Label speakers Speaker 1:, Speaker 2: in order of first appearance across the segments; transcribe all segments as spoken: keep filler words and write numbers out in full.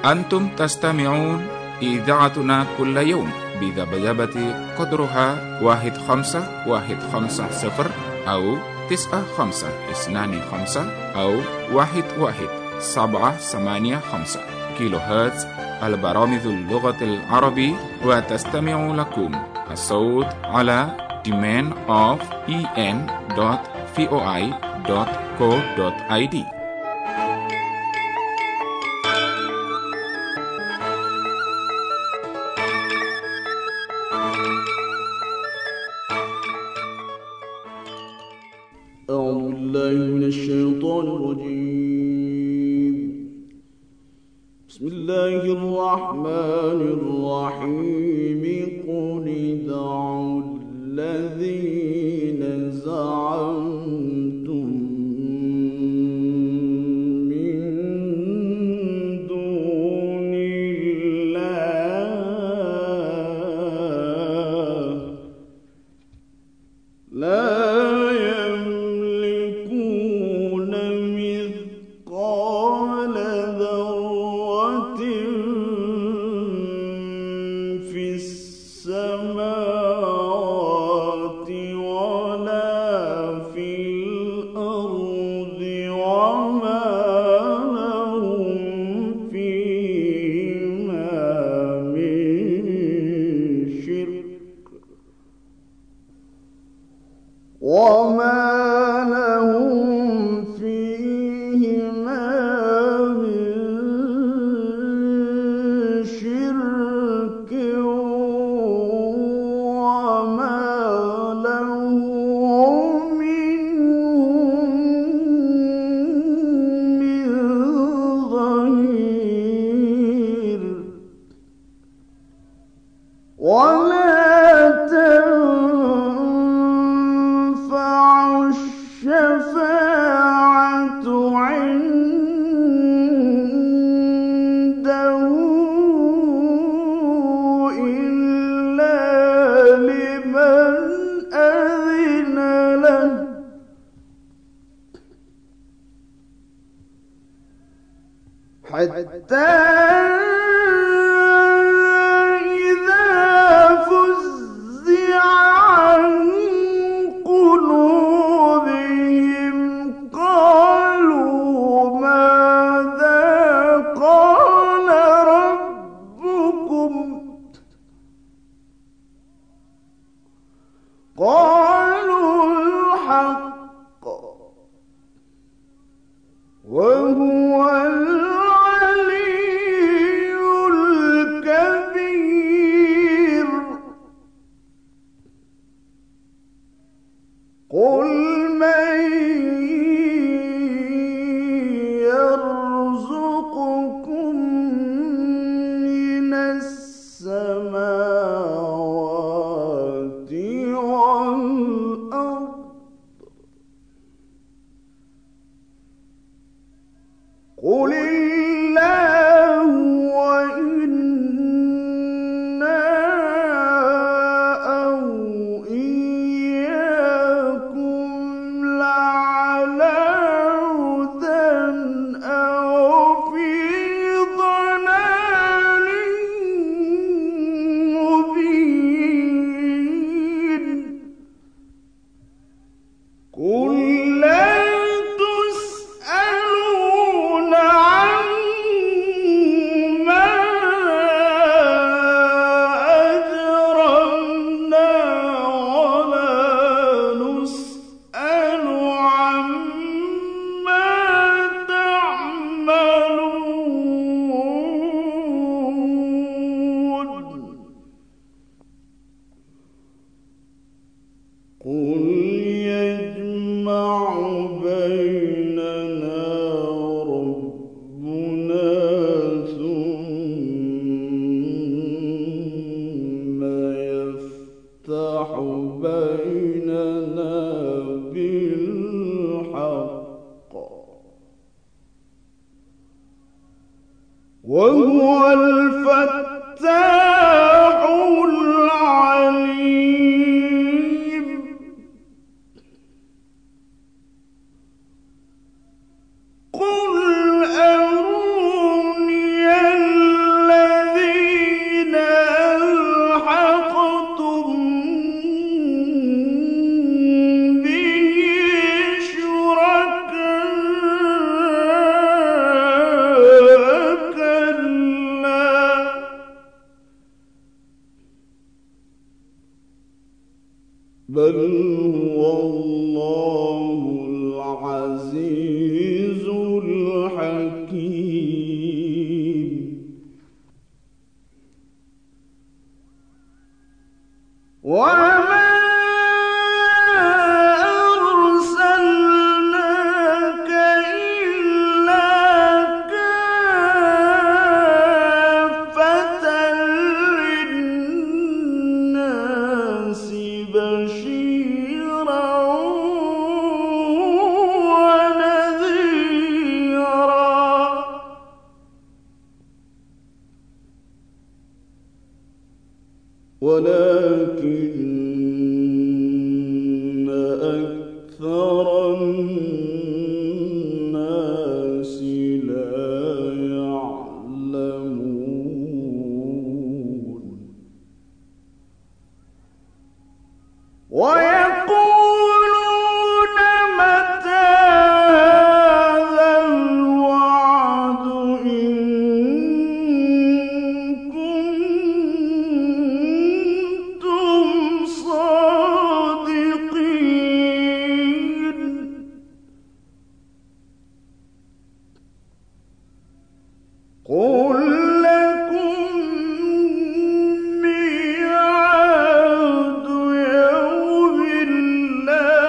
Speaker 1: أنتم تستمعون إذاعتنا كل يوم بذبذبة قدرها واحد خمسة واحد خمسة صفر أو تسعة خمسة اثنان خمسة أو واحد واحد سبعة ثمانية خمسة كيلو هرتز. البرامج اللغة العربية، وتستمع لكم الصوت على domain of en dot voi dot co dot id.
Speaker 2: أعوذ بالله من الشيطان الرجيم. بسم الله الرحمن الرحيم. قل ادعوا الذين زعمتم من دون الله لا وما لهم فيهما من شرك وما له منهم من ظهير. ولا الشفاعة عنده إلا لمن أذن له حتى قالوا الحق وهو العلي الكبير. قل من يرزقكم من السماوات والأرض قل الله وإنا أو إياكم لعلى هدى أو في ضلال مبين. قل لا تسألون عما أجرمنا ولا نسأل عما تعملون. قل يجمع أكثر الناس لا يعلمون ويقولون متى هذا الوعد إن كنتم صادقين قل لكم ميعاد يوم لا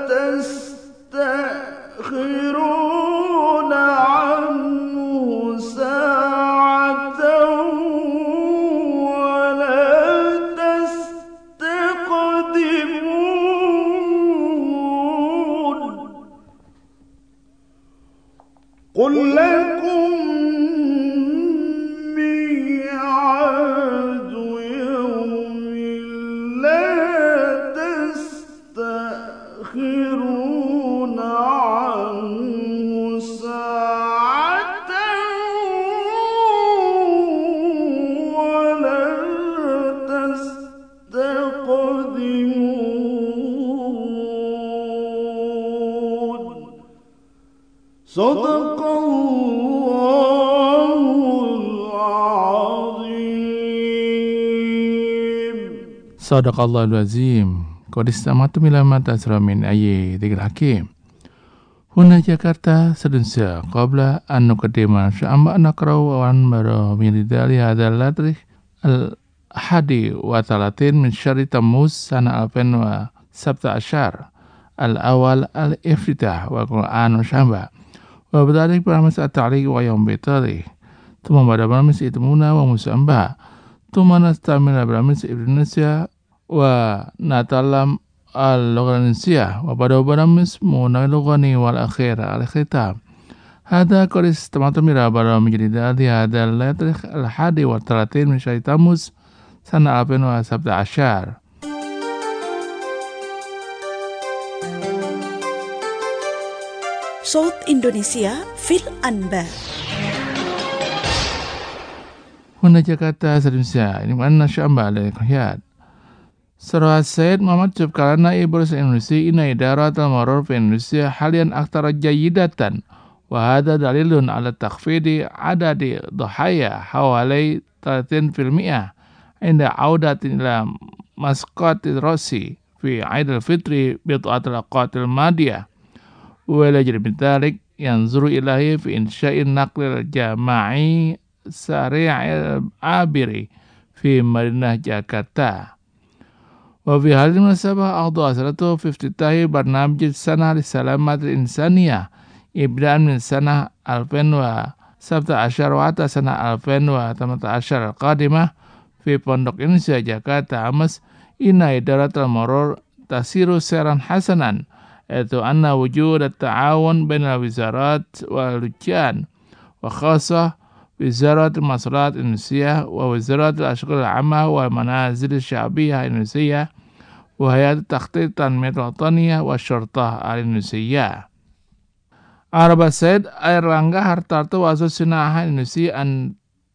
Speaker 2: تستأخرون عنه ساعة ولا تستقدمون قل لكم ميعاد يوم لا تستأخرون عنه ساعة ولا تستقدمون صدق الله العظيم.
Speaker 3: Sadaqallahul azim. Qad istama'tum ila ma tasra min ayyi dzikril hakim. Huna Jakarta sedunsa qabla an nuqaddima sya'amba naqra'u wa anbara min ridali hadzal ladrih al hadi wa talatin min syarri Tammuz sana alfan wa sabta asyar al awal al iftitah wa Qur'an wa syamba wa bidalik baramis at-ta'liq wa yawm bitari thumma bada baramis itmuna wa musamba thumma nastamila baramis Indonesia wa natalam al-lugha al-Indonesia wa bada baramis munalughani wal akhir al-khitab hada qad istama'tum ila baramis jadidati hadzal ladrih al hadi wa talatin min syarri Tammuz sana alfan wa sabta asyar.
Speaker 4: Saut Indonesia fil Anbar.
Speaker 3: Huna Jakarta sedunsa ini mana syamba dari khayat. Surah Sayyid Muhammad Subkarana Ibrus Indonesia ina idarat al-marur fi Indonesia halian aktar jayidatan wa hadha dalilun ala takhfidi adadi dhahaya hawalai talatin fil mi'ah inda audatin ila masqati rasi fi Aid al-Fitri bid'atul aqatil madiyah wa la jadi bitalik yanzuru ilahi fi insya'in naqlil jama'i sari'il abiri fi Madinah Jakarta. Wa fi hadhihi munasabah aqdu asratu fi iftitahi barnamij sanah li salamat al-insaniyah ibda'an min sanah alfan wa sabta asyar wa ata sanah alfan wa tamata asyar al-qadimah fi Pondok Indonesia Jakarta Amas ina idarat al-marur tasiru seran hasanan yaitu anna wujud at-ta'awun bainal wizarat wal lujan wa khasah Wizarat Masalat Indonesia wa Wizarat Al-Ashghal Al-Amma wa Manazil Syabiyah Indonesia wa Hayat Takhtit Tanmiyat Wataniyah wa Syurtah Al-Indonesia. Araba Said Airlangga Hartarto wa Asusinaha Indonesia an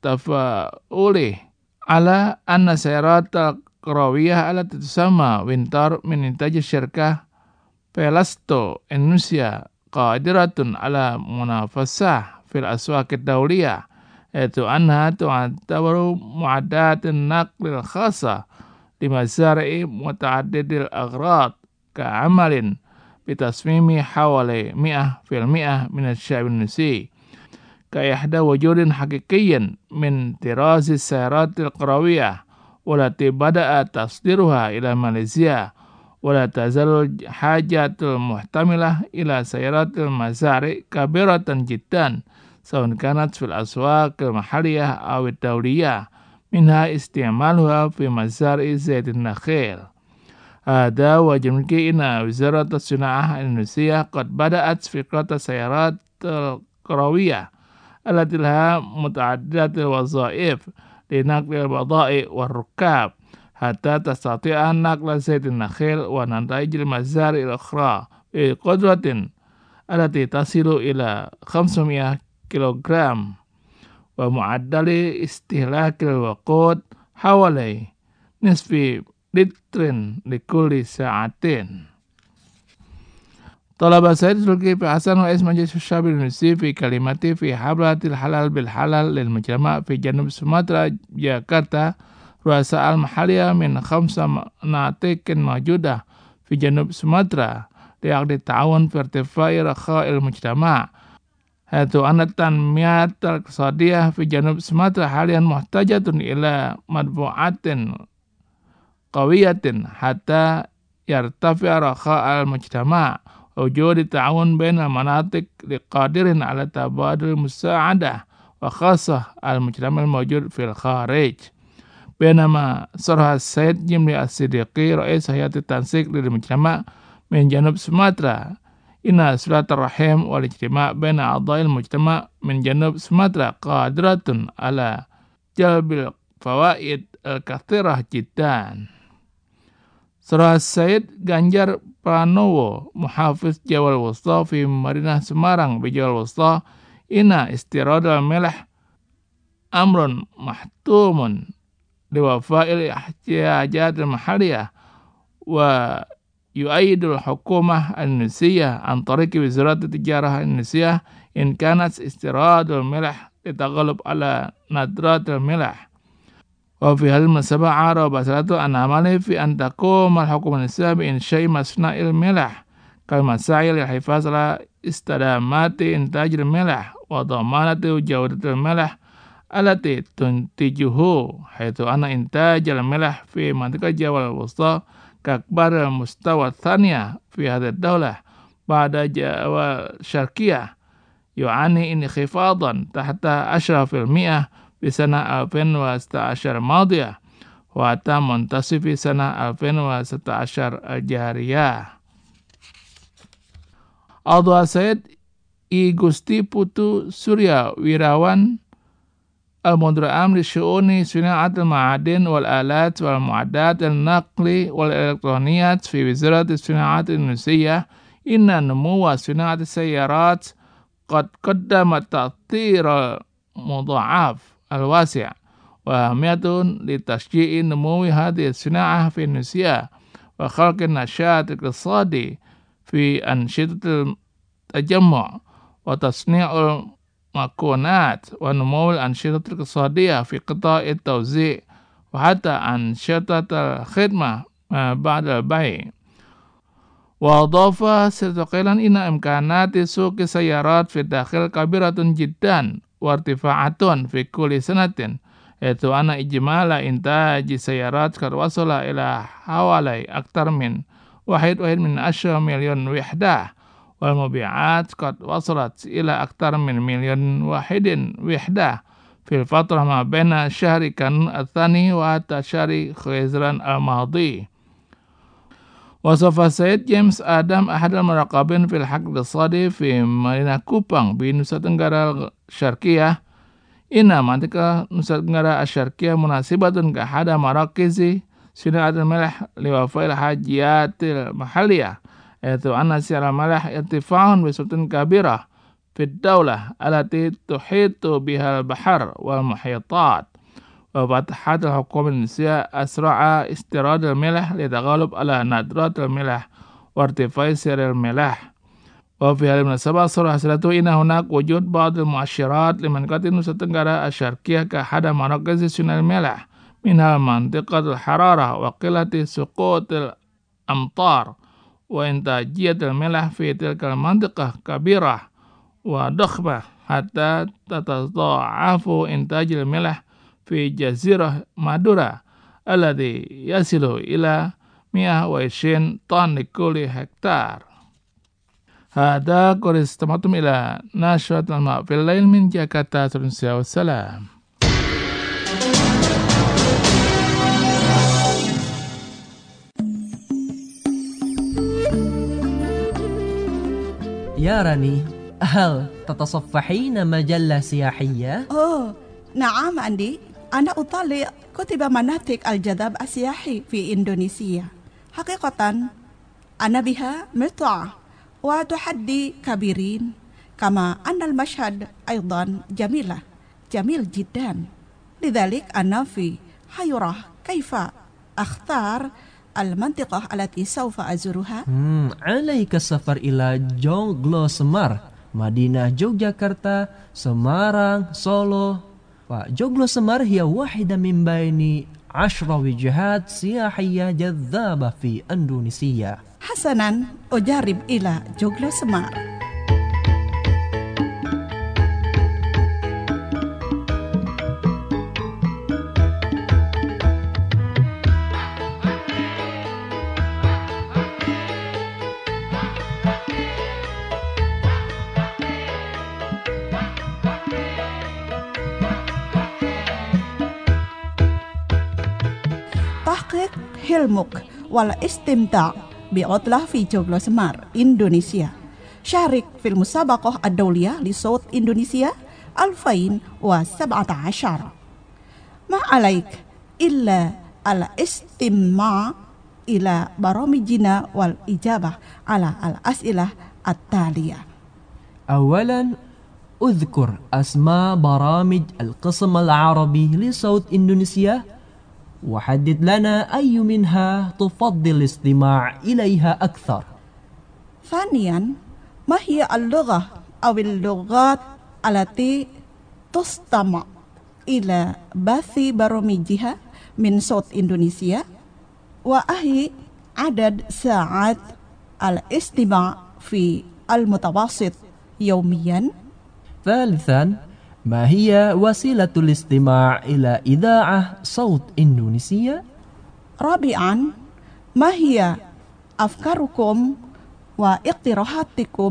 Speaker 3: tafa'ulih ala anna sayrat al-Qarawiyah ala tusamma wintar min intaj syirkah Pelasto Indonesia qadiratun ala munafasah fil aswaq ad-dawliyah yaitu anha tu'tabaru mu'addatin naqlil khasa di mazari'i muta'addidil aghrad ka'amalin bitasmimi hawali mi'ah fil mi'ah min asy-sya'b an-nasi ka'ihda wujudin haqiqiyyan min tirazi sayaratil qarawiyah walati bada'a tasdiruha ila Malaysia wala tazalul hajatul muhtamilah ila sayaratil mazari' kabiratan jiddan saun kanat fil aswaq al-mahaliyah aw ad-dawliyah minha isti'maluha fi mazari' zait an-nakhil. Hada wajib ina Wizarat as-Suna'ah Indonesia qad bada'at fiqrat as-sayarat al-qarawiyah allati laha muta'addidatul wazaif li naqli al-bada'i war-rukab hatta tastati'a naqla zait an-nakhil wa nataij al-mazari' al-ukhra fi qadratin allati tasilu ila khamsamiya kilogram wa mu'addali istihlakil waqut hawalai nisfi litrin likulli sa'atin. Talaba Said Zulkifli Hasan Rais Majlis Syab Indonesia fi kalimati fi hablatil halal bil halal lil mujtama' fi Janub Sumatera Jakarta ruasa al mahaliyah min khamsa natikin mawjudah fi Janub Sumatera liaqdi ta'awun fi irtifai rakha'il mujtama' haitu anna tanmiyat al-iqtisadiyah fi Janub Sumatera halian muhtajatun ila madbu'atin qawiyatin hatta yartafi'a rakha'al mujtama' wujud ta'awun bainal manatik liqadirin ala tabadul musa'adah wa khasah al-mujtama' al-mawjud fil kharij. Bainama sarha Said Jimli As-Siddiqi Rais Hayati Tansik lil Mujtama' min Janub Sumatera inna silatul rahim wal ijtima' baina a'dha'il mujtama' min Janub Sumatera qadiratun ala jalbil fawaid al-kathirah jiddan. Sarha Said Ganjar Pranowo Muhafiz Jawal Wusta fi Madinah Semarang bi Jawal Wusta inna istiradal melah amrun mahtumun liwafa'il ihtiyajat al-mahaliyah wa yu'aidul hukumah al-Indonesia an tariqi Wizarat Tijarah Indonesia in kanat istiradul melah litaghalub ala nadrat al-melah wa fi hal masaba ara basalatu an amali fi an taqum al-hukum al-Indonesia bi insya'i masna'il melah kal masail al-hifaz ala istadamati intaj al-melah wa dhamanati jawdat al-melah alati tuntijuhu haitsu anna intaj al-melah fi mantiqah Jawal Wusta kakbar al-mustawa thaniya fi hadhihi ad-dawlah ba'da Jawa Syarqiyah yu'ani inkhifaadan tahta ashra fil mi'ah fi sana alfin wa sita ashar madiyah wa ta muntasif fi sana alfin wa sita ashar al-jariyah. Adwa Said I Gusti Putu Surya Wirawan al-Mudra Amri Syu'uni Suna'at al-Ma'adin wal-Alat wal-Mu'adat al-Naqli wal-Elektroniyat fi Wizarat Suna'at Indonesia inna numuwa Suna'at al-Sayyarat qad qaddamat ta'thir al-mudha'af al-wasi' wa hamiyatun li tashji'i numuwi hadhihi suna'ah fi Indonesia wa khalqin nasyat iqtisadi fi anshidatil tajammu' wa tasni'ul makunat wa numul anshidat al-iqtisadiyah fi qita'i tawzi' wa hatta anshidat al-khidmah ba'da al-bay' wa adhafa sirtaqilan inna imkanati suqi sayyarat fi dakhil kabiratun jiddan wa irtifa'atun fi kulli sanatin yaitu anna ijmala intaji sayyarat kad wasala ila hawalai aktar min wahid wahid min asyra milyon wihdah wal mabi'at qad wasalat ila aktar min milyon wahidin wihdah fil fatrah ma baina syahri kan atsani wa hatta syahri khizran al-madhi. Wasafa Said James Adam ahad al-muraqabin fil haqq al-sadi fi Madinah Kupang bi Nusa Tenggara Syarqiyah inna mantika Nusa Tenggara Syarqiyah munasibatun ka hada marakizi sunat al-malah liwafa'il hajiyatil mahaliyah yaitu anna siara malah irtifa'un bisutun kabirah fid daulah alati tuhitu bihal bahar wal muhitat wa fatahat al-hukum Indonesia asra'a istirad al-milah litaghalub ala nadrat al-milah wa irtifai sir al-milah wa fi hal munasabah surah salatu inna hunak wujud ba'd al-mu'asyirat liman qatin Nusa Tenggara Syarqiyah ka hada marakizi sunal milah minha mantiqat al-hararah wa qillati suqut al-amtar wa intajiyat al-milah fi tilka al-mantiqah kabirah wa dakhmah hatta tatadha'afu intaj al-milah fi jazirah Madura alladhi yasilu ila mi'ah wa ishirin ton likulli hektar. Hada qad istamatum ila nashrat al-ma'fil lail min Jakarta. Wassalam.
Speaker 5: يا راني هل تتصفحين مجلة سياحية؟
Speaker 4: أوه نعم عندي. أنا أطالع كتب مناطق الجذب السياحي في إندونيسيا. حقيقة أنا بها متعة وتحدي كبيرين كما أن المشهد أيضا جميلة جميل جدا لذلك أنا في حيرة كيف أختار المنطقة التي سوف أزورها.
Speaker 5: Hmm, عليك السفر إلى Joglo Semar, Madinah Yogyakarta, Semarang, Solo. Joglo Semar هي واحدة من بين عشر وجهات سياحية جذابة في إندونيسيا.
Speaker 4: حسنا أجرب إلى Joglo Semar. تحقق حلمك والاستمتاع بعطلة في جوجلو سمار إندونيسيا. شارك في المسابقة الدولية لصوت إندونيسيا ألفين وسبعة عشر. ما عليك إلا الاستماع إلى برامجنا والإجابة على الأسئلة التالية.
Speaker 5: أولا اذكر أسماء برامج القسم العربي لصوت إندونيسيا وحدد لنا أي منها تفضل الاستماع إليها أكثر.
Speaker 4: ثانيا ما هي اللغة أو اللغات التي تستمع إلى بث برامجها من صوت إندونيسيا وأهي عدد ساعات الاستماع في المتوسط يوميا.
Speaker 5: ثالثا ما هي وسيلة الاستماع إلى إذاعة صوت إندونيسيا؟
Speaker 4: رابعا ما هي أفكاركم واقتراحاتكم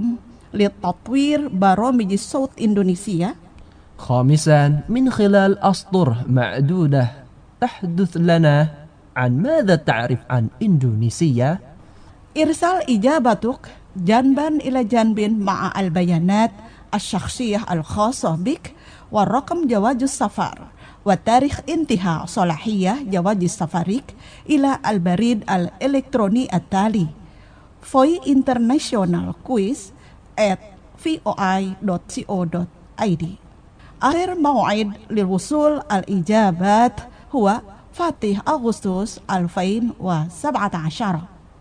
Speaker 4: لتطوير برامج صوت إندونيسيا؟
Speaker 5: خامسا من خلال أسطر معدودة تحدث لنا عن ماذا تعرف عن إندونيسيا؟
Speaker 4: إرسال إجابتك جانبا إلى جانب مع البيانات الشخصية الخاصة بك والرقم جواز السفر وتاريخ انتهاء صلاحية جواز سفرك إلى البريد الإلكتروني التالي voy international quiz at voi dot co dot id. آخر موعد للوصول الإجابات هو فاتح أغسطس ألفين وسبعة عشر.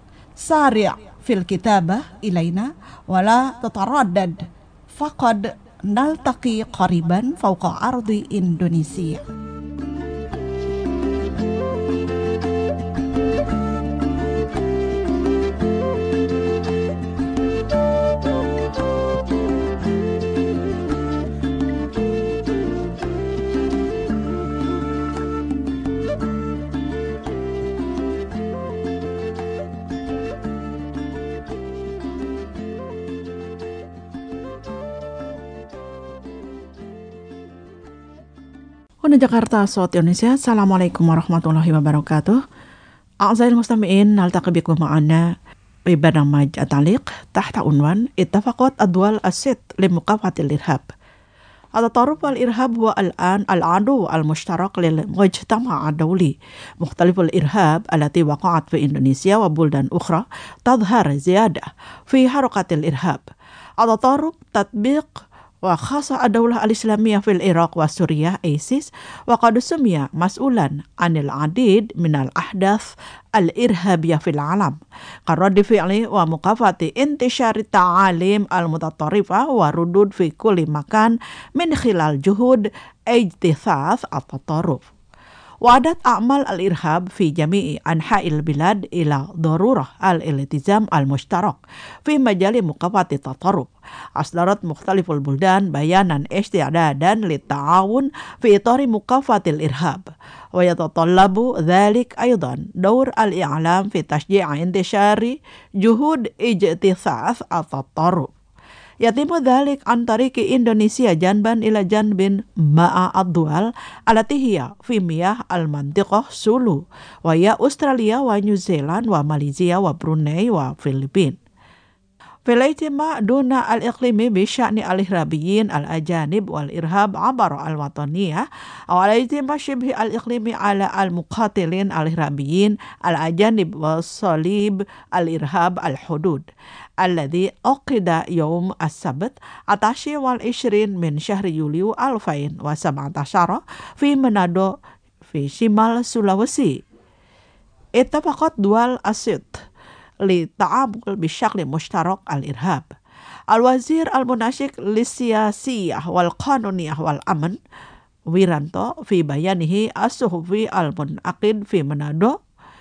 Speaker 4: سارع في الكتابة إلينا ولا تتردد، فقد نلتقي قريبا فوق أرض إندونيسيا. Huna Jakarta صوت Indonesia. Assalamualaikum warahmatullahi wabarakatuh. أعزائي المستمعين، نلتقي بكم معنا في برنامج التعليق تحت عنوان اتفقت الدول الست لمكافحة الإرهاب. التطرف والإرهاب هو الآن العدو المشترك للمجتمع الدولي. مختلف الإرهاب التي وقعت في إندونيسيا وبلدان أخرى تظهر زيادة في حركة الإرهاب. التطرف تطبيق وخاصة الدولة الإسلامية في العراق وسوريا إيسيس، وقد سمي مسؤولا عن العديد من الأحداث الإرهابية في العالم كرد فعل ومكافحة انتشار التعاليم المتطرفة وردود في كل مكان من خلال جهود اجتثاث التطرف. وعدت أعمال الإرهاب في جميع أنحاء البلاد إلى ضرورة الالتزام المشترك في مجال مكافحة التطرف. أصدرت مختلف البلدان بيانا استعدادا للتعاون في إطار مكافحة الإرهاب، ويتطلب ذلك أيضا دور الإعلام في تشجيع انتشار جهود اجتثاث التطرف. يتم ذلك عن طريق إندونيسيا جانبا إلى جانب مع الدول التي هي في مياه المنطقة سولو، وهي أستراليا ونيوزيلندا وماليزيا وبروني وفلبين. في الاجتماع دون الإقليمي بشأن الإرهابيين الأجانب والإرهاب عبر الوطنية، أو الاجتماع شبه الإقليمي على المقاتلين الإرهابيين الأجانب وصليب الإرهاب الحدود، الذي عقد يوم السبت التاسع والعشرين من شهر يوليو ألفين وسبعة عشر في منادو في شمال سولويسي. اتفقت دول الست للتعامل بشكل مشترك الإرهاب. الوزير المناشق للسياسية والقانونية والأمن ويرانتو في بيانه الصحفي المنعقد في منادو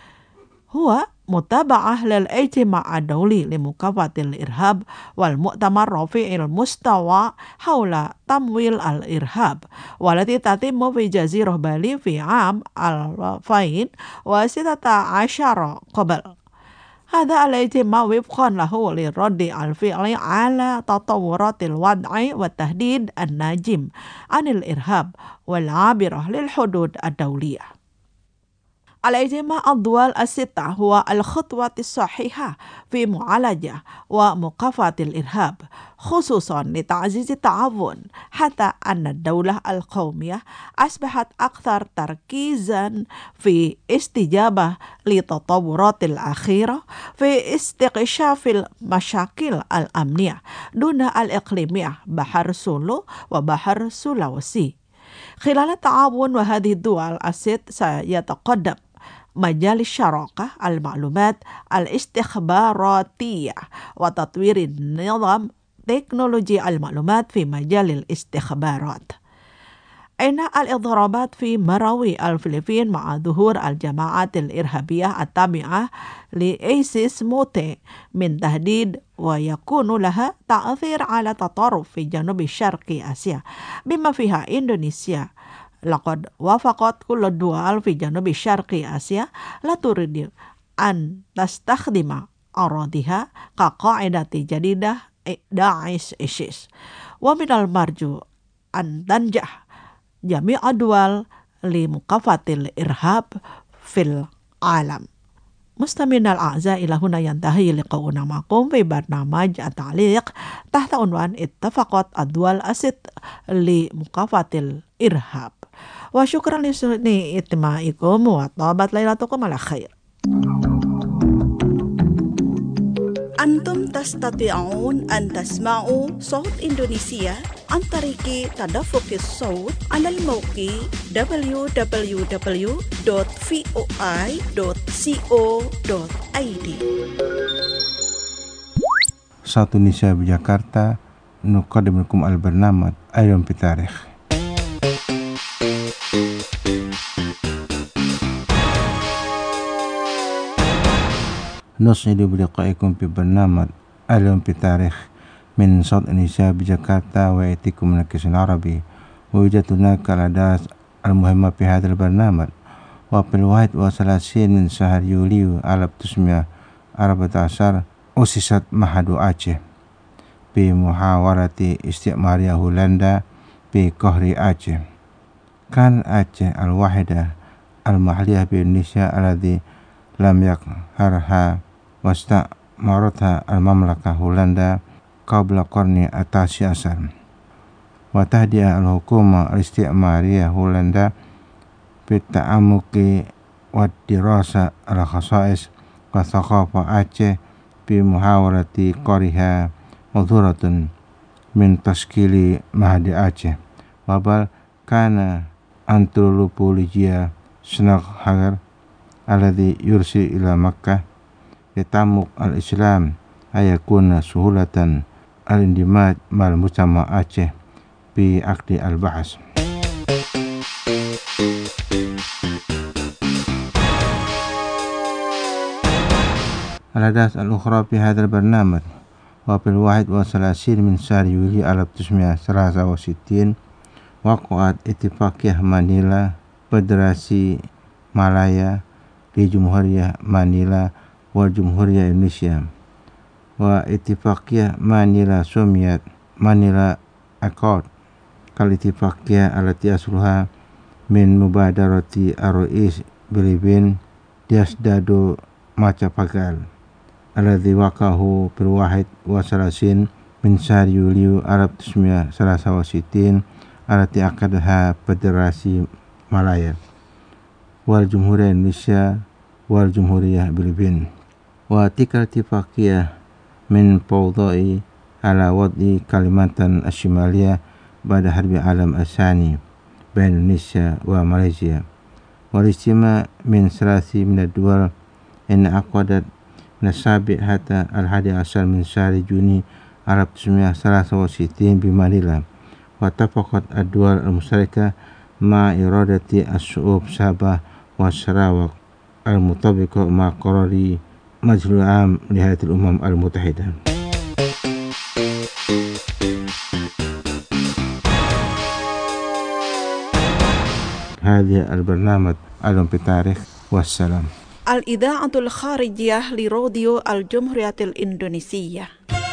Speaker 4: هو متابعة للاجتماع الدولي لمكافحة الإرهاب والمؤتمر رفيع المستوى حول تمويل الإرهاب والتي تتم في جزيرة بالي في عام ألفين وستة عشر قبل. هذا الاجتماع وفقا له للرد الفعلي على تطورات الوضع والتهديد الناجم عن الإرهاب والعابرة للحدود الدولية. الاجتماع الدول الستة هو الخطوة الصحيحة في معالجة ومكافحة الإرهاب، خصوصا لتعزيز التعاون، حتى أن الدولة القومية أصبحت أكثر تركيزا في استجابة للتطورات الأخيرة في استكشاف المشاكل الأمنية دون الإقليمية بحر سولو وبحر سولويسي. خلال التعاون وهذه الدول الست سيتقدم مجال الشراكة المعلومات الاستخباراتية وتطوير النظام تكنولوجيا المعلومات في مجال الاستخبارات. أين الإضرابات في مراوي الفلبين مع ظهور الجماعات الإرهابية التابعة لإيسيس موتي من تهديد ويكون لها تأثير على تطرف في جنوب شرق آسيا بما فيها إندونيسيا. لقد وافقت كل الدول في جنوب شرق آسيا لا تريد أن تستخدم أراضيها كقاعدة جديدة داعش إيسيس، ومن المرجو أن تنجح جميع الدول لمكافحة الإرهاب في العالم. مستمعينا الأعزاء، إلى هنا ينتهي لقاؤنا معكم في برنامج التعليق تحت عنوان اتفقت الدول الست لمكافحة الإرهاب. وشكرا لحسن استماعكم وطابت ليلتكم على خير.
Speaker 6: أنتم تستطيعون أن تسمعوا صوت إندونيسيا عن طريق تدفق الصوت على الموقع دبليو دبليو دبليو دوت في او اي دوت كو دوت اي دي.
Speaker 7: Satu Indonesia Jakarta نقدم لكم البرنامج اليوم في التاريخ. نسعد بلقائكم في برنامج اليوم في التاريخ من صوت إندونيسيا بجاكرتا ويأتيكم من الكيس العربي. ويوجد هناك الأحداث المهمة في هذا البرنامج. وفي الواحد والثلاثين من شهر يوليو ألف وتسعمائة وأربعة عشر أسست معهد أعشى بمحاورة استعمارية هولندا في قهر أعشى. كان أعشى الواحدة المحلية بإندونيسيا الذي لم يقهرها واستعمرتها المملكة هولندا قبل القرن التاسع عشر. وتهدئ الحكومة الاستعمارية هولندا بالتعمق والدراسة على خصائص وثقافة أعشى بمحاورة قريها مظهرة من تشكيل معهد أعشى. وبل كان أنثروبولوجيا شنغهاير الذي يرسل إلى مكة لتعمق الإسلام أن يكون سهولة الاندماج مع المجتمع أعشى بعقد البحث. الأحداث الأخرى في هذا البرنامج. وفي الواحد والثلاثين من شهر يوليو ألف وتسعمائة وثلاثة وستين وقعت اتفاقية مانيلا فدراسي مالايا لجمهورية مانيلا والجمهورية إندونيسيا. واتفاقية مانيلا سميت مانيلا أكورد كالاتفاقية التي أصلها من مبادرة الرئيس فلبين دياسدادو ماcapagal alladhi waqahu bil wahid wa salasin min syahr Yuli alaf tis'mi'a salasa wa sittin alati aqadaha Federasi Malaya wal Jumhuriyah Indonesia wal Jumhuriyah Filipina wa tikal tifaqiyah min fawdai ala wad'i Kalimantan Ashimaliyah pada Harbi Alam Asani bain Indonesia wa Malaysia wal istima' min salasi min ad-duwal in aqadat nasabi hatta al-hadi asal min syahri Juni alaf tis'mi'a salasa wa sittin bi Manila wa tafaqat ad-duwal al-mustarika ma iradati as-su'ub Sabah wa Sarawak al-mutabiqa ma qarari Majlis Am li Hayatil Umam Al-Mutahidah. هذه البرنامج علم بتاريخ والسلام.
Speaker 6: الإذاعة الخارجية لراديو الجمهورية الإندونيسية.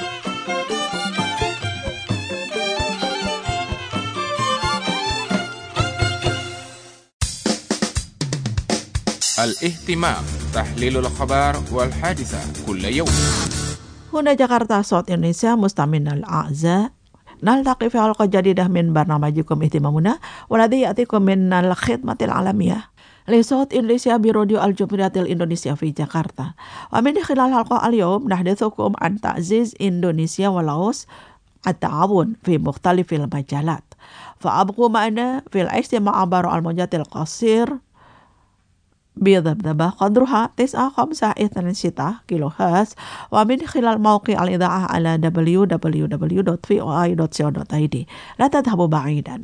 Speaker 1: الاهتمام تحليل الأخبار والحادثة كل يوم.
Speaker 4: هنا جاكرتا صوت إندونيسيا مستمعينا الأعزاء نلتقي في حلقة جديدة من برنامجكم اهتمامنا والذي يأتيكم من الخدمة العالمية لصوت إندونيسيا براديو الجمهورية الإندونيسية في جاكرتا. ومن خلال حلقة اليوم نحدثكم عن تعزيز إندونيسيا ولاوس التعاون في مختلف المجالات. فأبقوا معنا في الاجتماع عبر الموجات القصير بذبذبة قدرها تسعة خمسة اثنين ستة كيلو هرتز ومن خلال موقع الإذاعة على دبليو دبليو دبليو دوت في او اي دوت سي او دوت اي دي. لا تذهبوا بعيدا.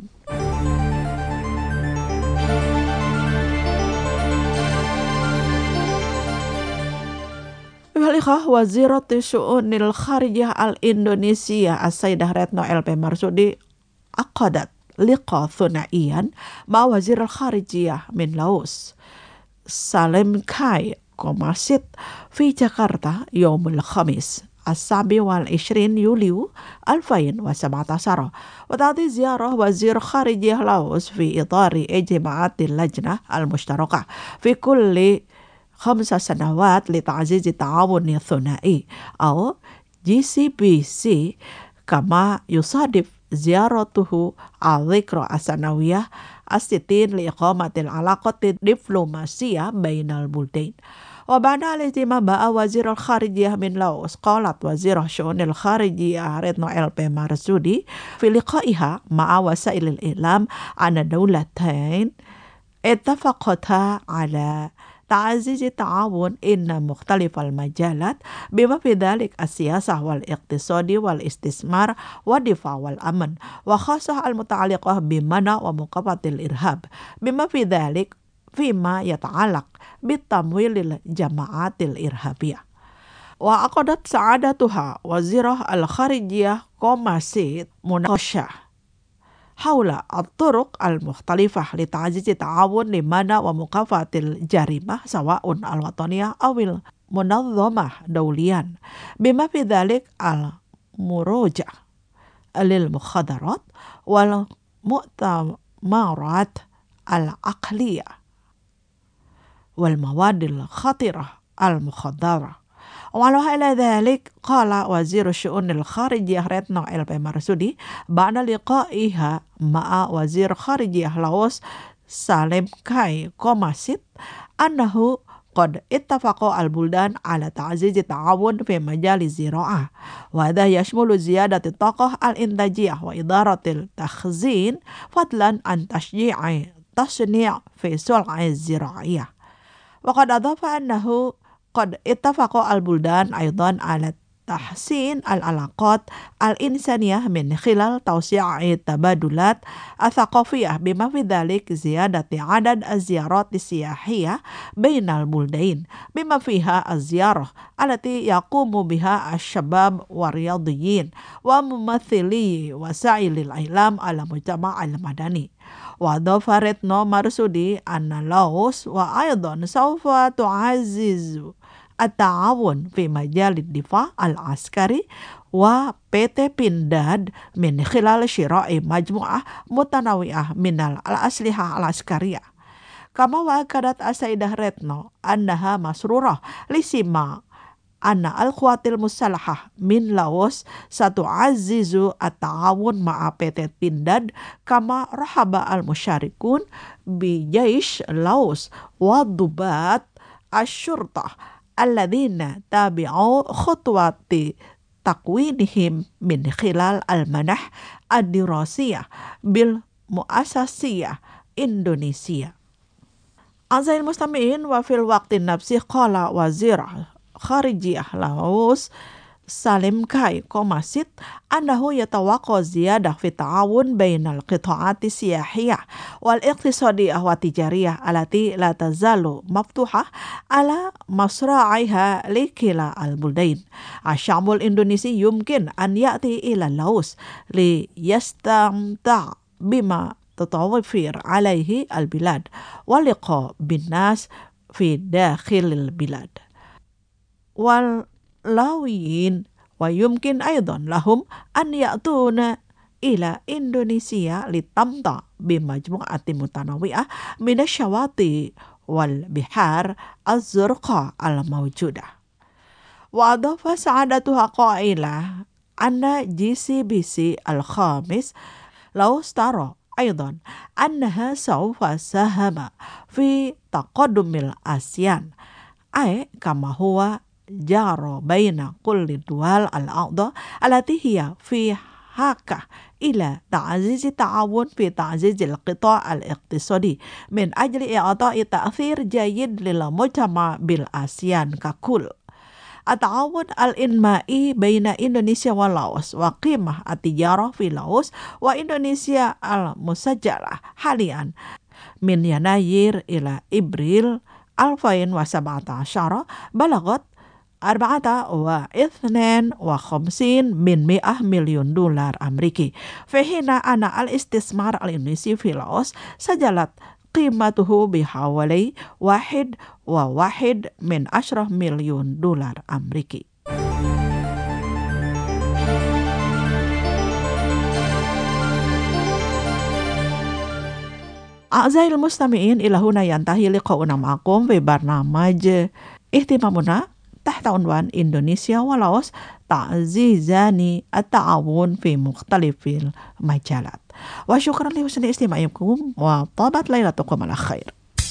Speaker 4: Balik Wazirat Syu'unil Kharijah Al-Indonesia As-Sayyidah Retno L P Marsudi aqadat liqa thunaiyan ma Wazir Al-Kharijiyah min Laos Salim Kai Komasit fi Jakarta Yomul Khamis السابع والعشرين يوليو ألفين وسبعة عشر وتأتي زيارة وزير خارجية لاوس في إطار إجماعات اللجنة المشتركة في كل خمس سنوات لتعزيز التعاون الثنائي أو جي سي بي سي كما يصادف زيارته الذكرى السنوية الستين لإقامة العلاقة الدبلوماسية بين البلدين. وبعد الاهتمام مع وزير الخارجية من لاوس قالت وزير الشؤون الخارجية ريتنو إل بي مارسودي في لقائها مع وسائل الإعلام أن الدولتين اتفقتا على تعزيز التعاون إن مختلف المجالات بما في ذلك السياسة والاقتصاد والاستثمار والدفاع والأمن وخاصة المتعلقة بمنع ومكافحة الإرهاب بما في ذلك فيما يتعلق بالتمويل للجماعات الإرهابية. وعقدت سعادتها وزيرة الخارجية كوماسيت مناقشة حول الطرق المختلفة لتعزيز التعاون لمنع ومكافحة الجريمة سواء الوطنية أو المنظمة دوليا بما في ذلك المراجعة للمخدرات والمؤتمرات العقلية والمواد الخطرة المخدرة. وعلى ذلك قال وزير الشؤون الخارجية ريتنو إل بي مارسودي بعد لقائها مع وزير خارجية لاوس سالم كاي كوماسيت أنه قد اتفقوا البلدان على تعزيز التعاون في مجال الزراعة وهذا يشمل زيادة الطاقة الإنتاجية وإدارة التخزين فضلا عن تشجيع التصنيع في السلع الزراعية. وقد أضاف أنه قد اتفق البلدان أيضا على تحسين العلاقات الإنسانية من خلال توسيع التبادلات الثقافية بما في ذلك زيادة عدد الزيارات السياحية بين البلدين بما فيها الزيارة التي يقوم بها الشباب والرياضيين وممثلي وسائل الإعلام على المجتمع المدني. وأضاف ريتنو مارسودي أن لاوس وأيضا سوف تعزز التعاون في مجال الدفاع العسكري وبي تي بنداد من خلال شراء مجموعة متنوعة من الأسلحة العسكرية. كما وأكدت السيدة ريتنو أنها مسرورة لسماع anna al-quwatil musalahah min Laos satu'azzizu at-ta'awun ma'a P T Pindad kama rahaba al-musyarikun bi jaish Laos wa dubat asyurtah alladhina tabi'u khutwati takwinihim min khilal al-manah ad-dirasiyah bil mu'asasiyah Indonesia. Azzail mustami'in wa fil waqti nafsi qala wazir kharijiyah Laos Salim Kai Komasit annahu yatawaqqa ziyadah fi ta'awun bainal qita'ati siyahiyah wal iqtisadiyah wa tijariyah alati la tazalu maftuhah ala masra'iha likila al-buldain. Asyamul Indonesia yumkin an ya'ti ila Laos li yastamta' bima تتوفر عليه البلاد ولقاء بالناس في داخل البلاد واللاويين ويمكن أيضا لهم أن يأتون إلى إندونيسيا للتمتع بمجموعة متنوعة من الشواطئ والبحار الزرقاء الموجودة. وأضاف سعادتها قائلة أن جي سي بي سي الخامس لو ترى أيضا أنها سوف ساهم في تقدم الآسيان أي كما هو جار بين كل الدول الأعضاء التي هي في حاجة إلى تعزيز التعاون في تعزيز القطاع الاقتصادي من أجل إعطاء تأثير جيد للمجتمع بالآسيان ككل. التعاون الإنمائي بين إندونيسيا ولاوس وقيمة التجارة في لاوس وإندونيسيا المسجلة حاليا من يناير إلى إبريل ألفين وسبعة عشر بلغت أربعة واثنين وخمسين من مئة مليون دولار أمريكي في حين أن الاستثمار الإندونيسي في لاوس سجلت قيمته بحوالي واحد وواحد من عشرة مليون دولار أمريكي. أعزائي المستمعين إلى هنا ينتهي لقاؤنا معكم في برنامج اهتمامنا تحت عنوان إندونيسيا ولاوس تعزيزان التعاون في مختلف المجالات. وشكرا لحسن استماعكم وطابت ليلتكم على خير.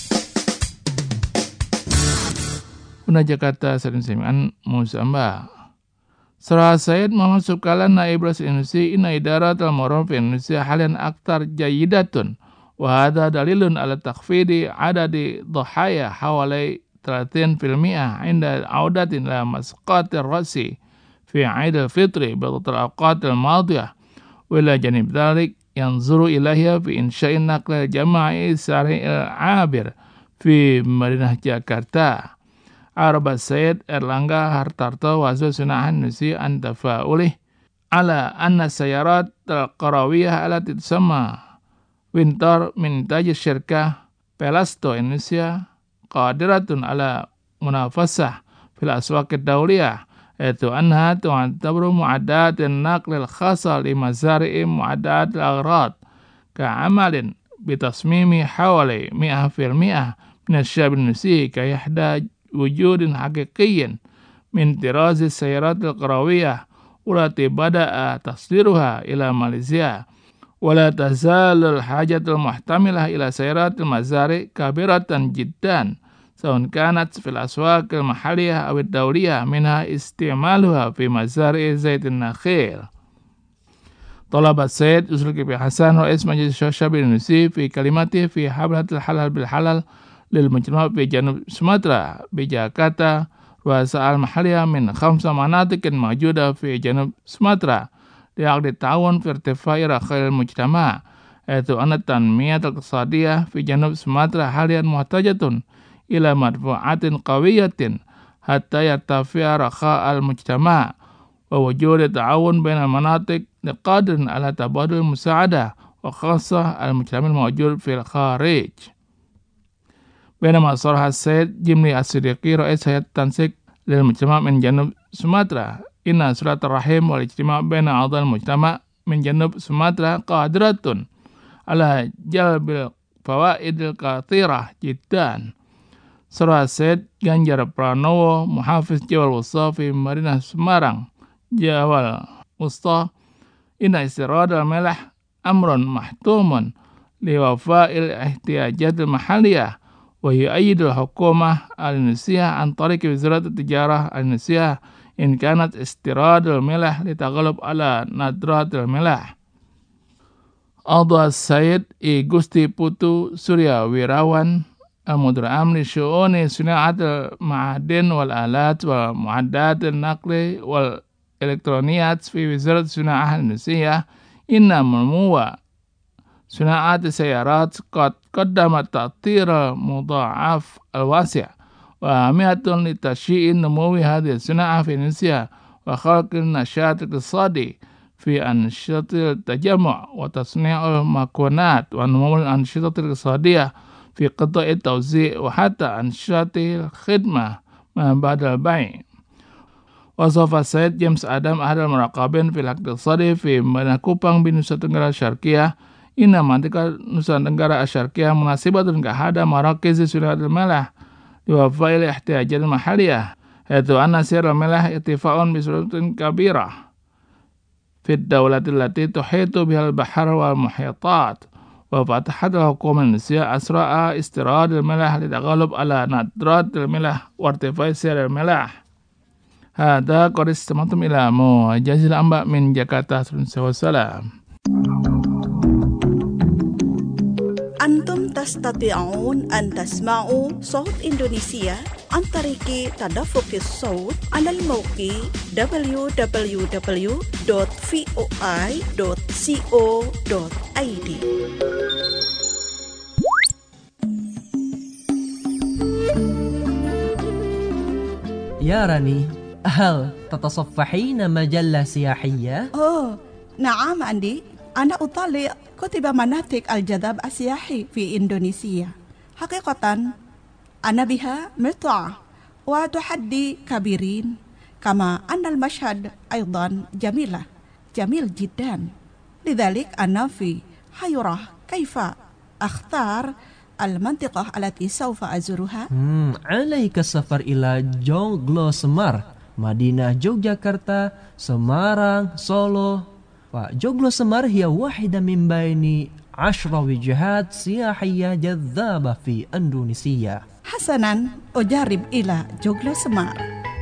Speaker 3: Una Jakarta Salim Semian Musamba Surah Said Muhammad Subkalan Naib Rasul Indonesia Inna idarat al-maruf Indonesia halian aktar jayidatun wa hadha dalilun ala takfidi adadi dhahaya hawalai thelathين بالمئة عند عودة إلى مسقات الرأس في عيد الفطر بضغط الأوقات الماضية وإلى جانب ذلك ينظر إليها في إنشاء النقل الجماعي السريع العابر في مدينة جاكرتا. عرب السيد إرلانغا هارتارتو وزير صناعة النسي أن تفاؤله على أن السيارات القروية التي تسمى وينتر من إنتاج الشركة بلاستو إندونيسيا قادرة على منافسة في الأسواق الدولية حيث أنها تعتبر معدات النقل الخاصة لمزارع معدات الأغراض كعمل بتصميم حوالي مئة بالمئة من الشعب الإندونيسي كيحدى وجود حقيقي من طراز السيارات القروية والتي بدأ تصديرها إلى ماليزيا ولا تزال الحاجة المحتملة إلى سيارات المزارع كبيرة جدا سواء كانت في الأسواق المحلية أو الدولية منها استعمالها في مزارع زيت النخيل. طلب السيد يسري حسن رئيس مجلس الشعب الإندونيسي في كلمته في حفلة الحلال بالحلال للمجتمع في جنوب سومطرة بجاكرتا رؤساء المحلية من خمس مناطق موجودة في جنوب سومطرة لعقد التعاون في ارتفاع رخاء المجتمع حيث أن التنمية الاقتصادية في جنوب سومطرة حاليا محتاجة إلى مدفوعات قوية حتى يرتفع رخاء المجتمع ووجود التعاون بين المناطق قادر على تبادل المساعدة وخاصة المجتمع الموجود في الخارج. بينما صرح السيد جملي الصديقي رئيس هيئة التنسيق للمجتمع من جنوب سومطرة إن صلة الرحم والاجتماع بين أعضاء المجتمع من جنوب سومطرة قادرة على جلب الفوائد الكثيرة جدا Surah Said Ganjar Pranowo, Muhafiz Jawal Wusta fi Madinah Semarang, Jawal Wusta, inna istirad al-melah amrun mahtumun liwafa'il ihtiyajat al-mahaliyah wa yu'ayyidul hukumah al-Indonesia an tariq Wizarat Tijarah al-Indonesia in kanat istirad al-melah litaghalub ala nadrat al-melah. Adwa Said I Gusti Putu Surya Wirawan Al-Mudir Amri Syu'uni Suna'at al-Ma'adin wal-alat wal-mu'addat al-naqli wal-elektroniyat fi Wizarat Suna'ah al-Indonesia inna mulmuwa Suna'at sayarat qad qaddamat ta'tir mudha'af al-wasi' wa amihatun li tasyi'in numuwi hadhihi suna'ah fi Indonesia wa khalqin nasyat iqtisadi fi ansyatil tajammu' wa tasni'ul makunat wa numul ansyatil iqtisadiyah fi qita'i tawzi' wa hatta ansyatil khidmah ma ba'dal bai'. Wasofa Said James Adam ahadal muraqabin fil iqtisadi fi Madinah Kupang bin Nusa Tenggara Syarqiyah inna mantika Nusa Tenggara Syarqiyah munasibatun kahada marakiz sunnatul malah liwafa'il ihtiyajat mahaliyah yaitu anna sirul malah ittifa'un bi suratin kabirah fi ad-dawlatil lati tuhitu bihal bahar wal muhitat wa fatahat al-hukumah Indonesia asra'a istirad al-malah litaghalub ala nadrat al-malah wa irtifai sir al-malah. Hada qad istamatum ila mu'jazil amba min Jakarta. Wassalam.
Speaker 6: Antum tastati'un an tasma'u Sawt Indonesia an tariqi tadaffuqis sawt 'ala al-mawqi w w w dot voi dot co dot i d.
Speaker 5: يا راني، هل تتصفحين مجلة سياحية؟
Speaker 6: Oh, نعم عندي. أنا أطالع كتب مناطق الجذب السياحي في إندونيسيا. حقيقة أنا بها متعة وتحدي كبيرين، كما أن المشهد أيضا جميلة جميل جدا. لذلك أنا في حيرة كيف أختار المنطقة التي سوف أزورها.
Speaker 5: Hmm, عليك السفر إلى Joglo Semar, Madinah Yogyakarta, Semarang, Solo. Joglo Semar هي واحدة من بين عشر وجهات سياحية جذابة في إندونيسيا.
Speaker 6: حسنا، أجرب إلى جoglo Semar.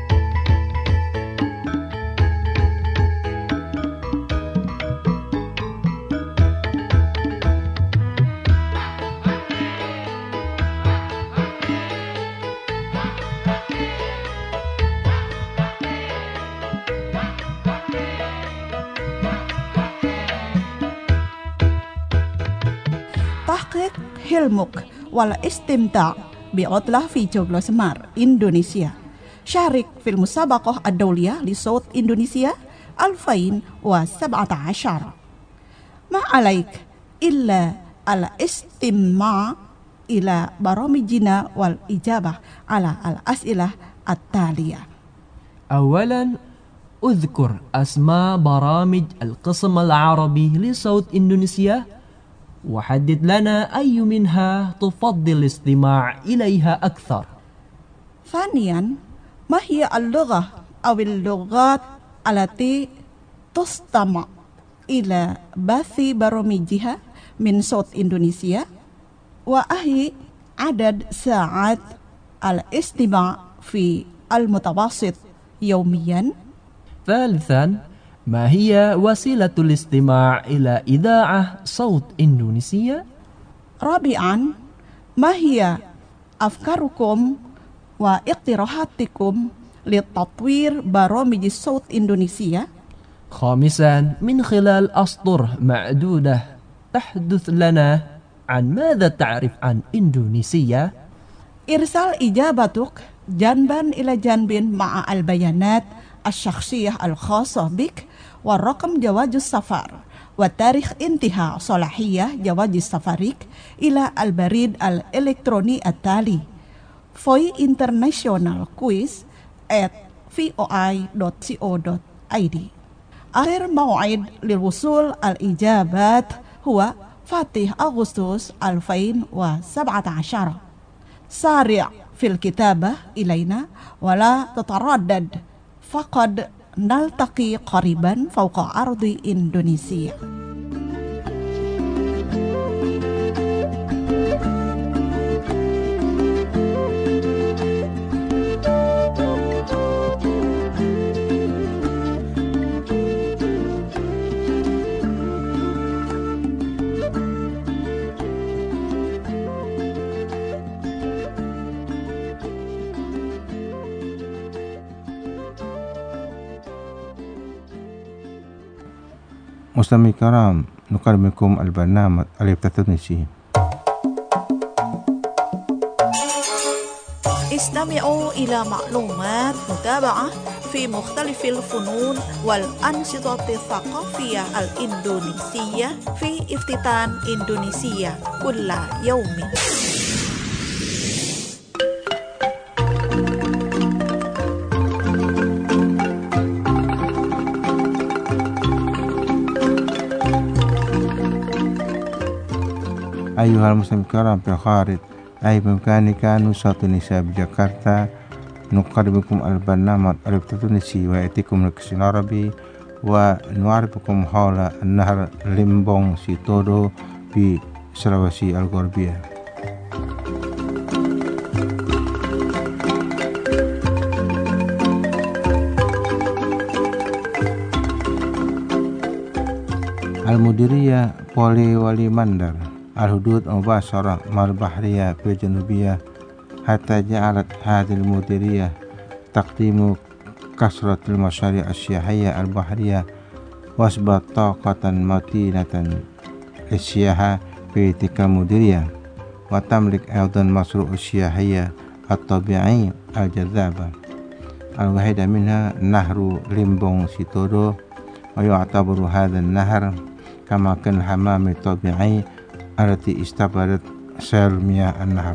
Speaker 6: تحقق حلمك والاستمتاع بعطلة في جoglo Semar إندونيسيا. شارك في المسابقة الدولية لصوت إندونيسيا ألفين وسبعة عشر. ما عليك إلا الاستماع إلى برامجنا والإجابة على الأسئلة التالية.
Speaker 5: أولا، أذكر أسماء برامج القسم العربي لصوت إندونيسيا وحدد لنا أي منها تفضل الاستماع إليها أكثر.
Speaker 6: ثانيا، ما هي اللغة أو اللغات التي تستمع إلى بث برامجها من صوت إندونيسيا؟ وأهي عدد ساعات الاستماع في المتوسط يوميا؟
Speaker 5: ثالثا، ما هي وسيلة الاستماع إلى إذاعة صوت إندونيسيا؟
Speaker 6: رابعا، ما هي أفكاركم واقتراحاتكم لتطوير برامج صوت إندونيسيا؟
Speaker 5: خامسا، من خلال أسطر معدودة تحدث لنا عن ماذا تعرف عن إندونيسيا؟
Speaker 6: إرسال إجابتك جانبا إلى جانب مع البيانات الشخصية الخاصة بك والرقم جواز السفر وتاريخ انتهاء صلاحية جواز سفرك إلى البريد الإلكتروني التالي voi international quiz at voi dot co dot i d. آخر موعد للوصول الإجابات هو فاتح أغسطس ألفين وسبعة عشر. سارع في الكتابة إلينا ولا تتردد، فقد نلتقي قريبا فوق أرض إندونيسيا.
Speaker 7: مستمعي الكرام، نقدم لكم البرنامج التونسي.
Speaker 6: استمعوا إلى معلومات متابعة في مختلف الفنون والأنشطة الثقافية الإندونيسية في افتتان إندونيسيا كل يوم.
Speaker 7: أيها المستمعون الكرام في الخارج، أي بإمكانك نصرة النساء بجاكرتا نقدم لكم البرنامج التونسي ويأتيكم الكسر العربي، ونعرفكم حول النهر ليمبونغ سيتودو في سلawesi الغربية. المديرية بولي ولي مندر الحدود مباشرة مع البحرية في الجنوبية، حتى جعلت هذه المديرية تقديم كثرة المشاريع السياحية البحرية، وأصبحت طاقة متينة للسياحة في تلك المديرية، وتملك أيضا مشروع السياحية الطبيعي الجذابة، الواحدة منها نهر ليمبونغ سيتودو، ويعتبر هذا النهر كما كان الحمام الطبيعي التي استقبلت سيل مياه النهر.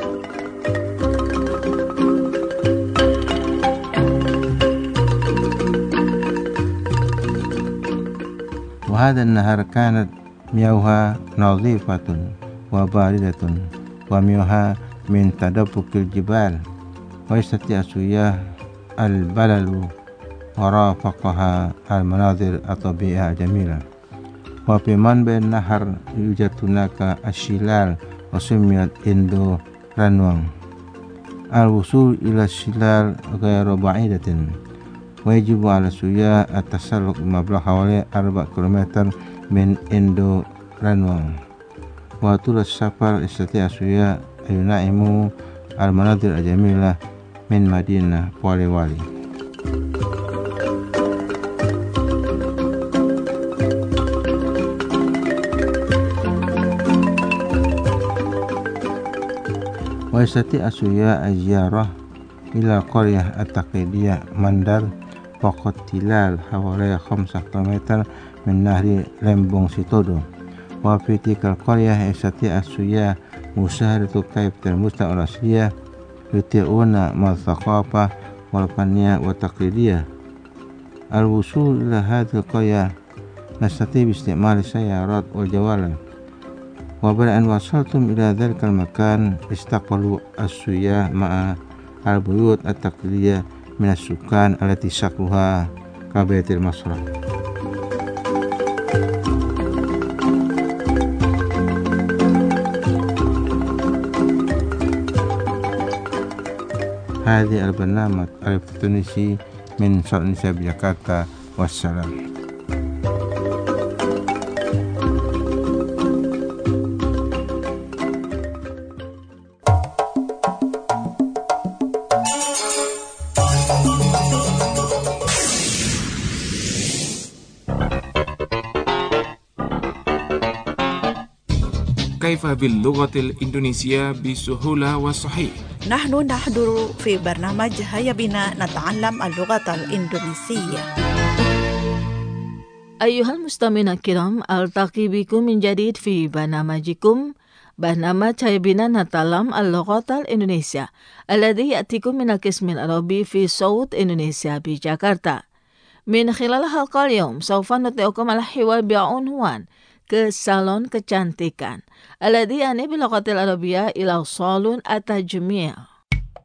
Speaker 7: وهذا النهر كانت مياهها نظيفة وباردة، ومياهها من تدفق الجبال، ويستطيع السياح البلل ورافقها المناظر الطبيعية الجميلة. وفي منبع النهر يوجد هناك الشلال وسميت إندو رانوانغ. الوصول إلى الشلال غير بعيدة، ويجب على السياح التسلق بمبلغ حوالي أربعة كيلومتر من إندو رانوانغ، وطول السفر يستطيع السياح أن ينعموا المناظر الجميلة من مدينة بولي والي. ويستطيع السياح الزيارة إلى القرية التقليدية مندر فقط تلال حوالي خمسة كيلومتر من نهر ليمبونغ سيتودو، وفي تلك القرية يستطيع السياح مشاهدة كيف المجتمع الأصلية يتعاون مع الثقافة والفنية والتقليدية. الوصول إلى هذه القرية نستطيع باستعمال السيارات والجوال، وبعد أن وصلتم إلى ذلك المكان استقبلوا السياح مع البيوت التقليدية من السكان التي شكلها كبيت المسرح. هذه البرنامج التونسي من صوت النساء بجاكرتا، والسلام.
Speaker 1: كيف باللغة الإندونيسية بسهولة وصحيح؟
Speaker 6: نحن نحضر في برنامج هيا بنا نتعلم اللغة الإندونيسية.
Speaker 8: أيها المستمعين الكرام، ألتقي بكم من جديد في برنامجكم برنامج هيا بنا نتعلم اللغة الإندونيسية الذي يأتيكم من القسم العربي في صوت إندونيسيا بجاكرتا. من خلال حلقة اليوم سوف نطلعكم على حوار بعنوان ke salon kecantikan, alladhi yani bil lughatil arabiyyah ila salon at-tajmil.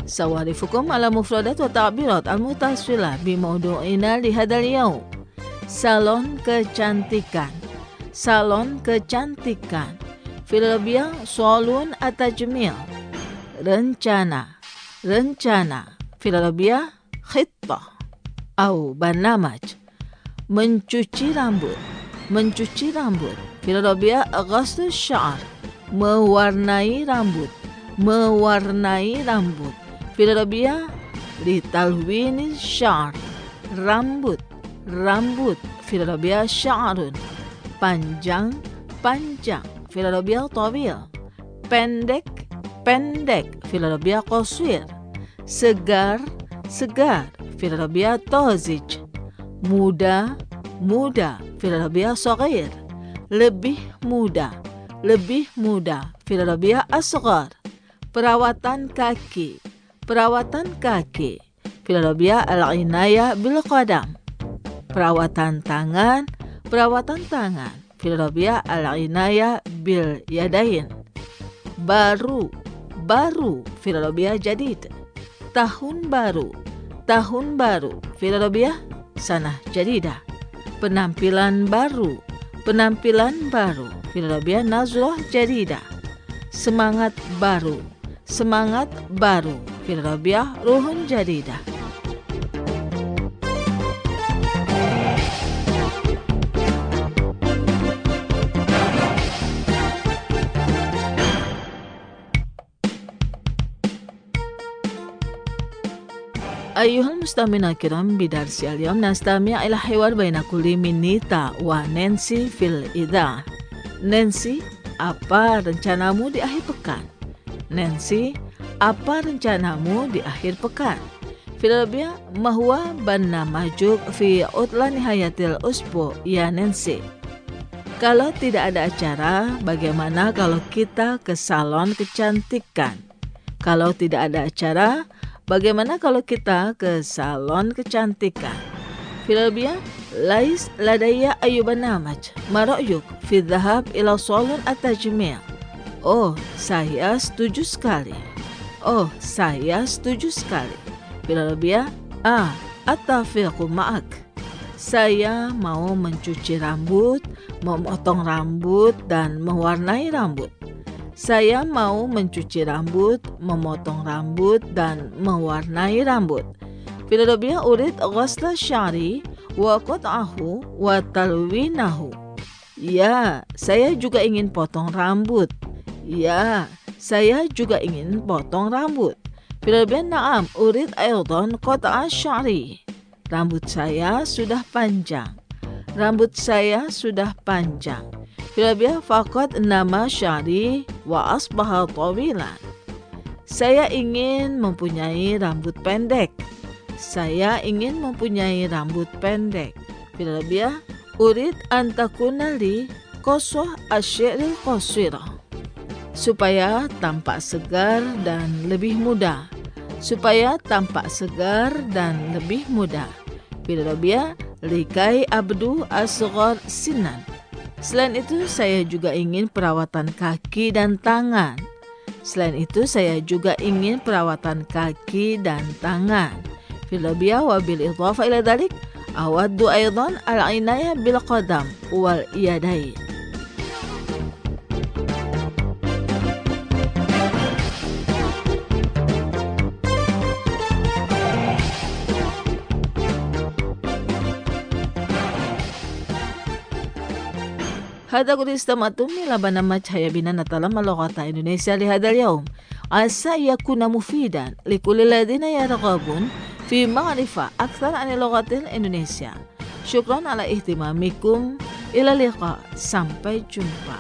Speaker 8: سأعرفكم على مفردات وتعبيرات المتصلة بموضوعنا لهذا اليوم. Salon kecantikan. Salon kecantikan. Filabia salon التجميل. Rencana. Rencana. Filabia خطة أو برنامج. Mencuci rambut. Mencuci rambut. Filabia غسل الشعر. Mewarnai rambut. Mewarnai rambut. Filabia لتلوين الشعر. Rambut. Rambut. Filabia sya'run. Panjang. Panjang. Filabia طويل. Pendek. Pendek. Filabia قصير. Segar. Segar. Filabia طازج. Muda. Muda. Filabia صغير. Lebih muda. Lebih muda. Filabia أصغر. Perawatan kaki. Perawatan kaki. Filabia al-inaya bil qadam. Perawatan tangan. Perawatan tangan. Filabia al-inaya bil yadain. Baru. Baru. Filabia jadid. Tahun baru. Tahun baru. Filabia sanah jadidah. Penampilan baru. Penampilan baru. Filabia nazrah jadidah. Semangat baru. Semangat baru. Filabia ruhun jadidah. أيها المستمعون الكرام بدرس اليوم نستمع إلى حوار بين كل من نيتا ونانسي في الإذاعة. Nancy, apa rencanamu di akhir pekan? Nancy, apa rencanamu di akhir pekan? Filabia, ما هو برنامجك في عطلة نهاية الأسبوع ya Nancy? Kalau tidak ada acara, bagaimana kalau kita ke salon kecantikan? Kalau tidak ada acara, bagaimana kalau kita ke salon kecantikan? Filabia, ليس لدي أي برنامج. ما رأيك في الذهاب إلى صالون التجميل? Oh, saya setuju sekali. Oh, saya setuju sekali. Filabia, ah, أتفق معك. Saya mau mencuci rambut, memotong rambut, dan mewarnai rambut. Saya mau mencuci rambut, memotong rambut, dan mewarnai rambut. Filabia, أريد غسل شعري وقطعه وتلوينه. Ya, saya juga ingin potong rambut. Ya, saya juga ingin potong rambut. Filabia, نعم أريد أيضا قطع شعري. Rambut saya sudah panjang. Rambut saya sudah panjang. Filabia, فقد نما شعري وأصبح طويلا. Saya ingin mempunyai rambut pendek. Saya ingin mempunyai rambut pendek. Filabia, أريد أن تكون لي قصة الشعر القصيرة. Supaya tampak segar dan lebih muda. Supaya tampak segar dan lebih muda. Filabia, likai abdu asghar sinan. Selain itu, saya juga ingin perawatan kaki dan tangan. Selain itu, saya juga ingin perawatan kaki dan tangan. Filabia, وبالإضافة إلى ذلك أود أيضا العناية بالقدم واليدين. هذا قد استمعتم إلى برنامج هيا بنا نتعلم اللغة الإندونيسية لهذا اليوم. عسى يكون مفيدا لكل الذين يرغبون في معرفة أكثر عن اللغة الإندونيسية. شكرا على اهتمامكم. إلى اللقاء. Sampai jumpa.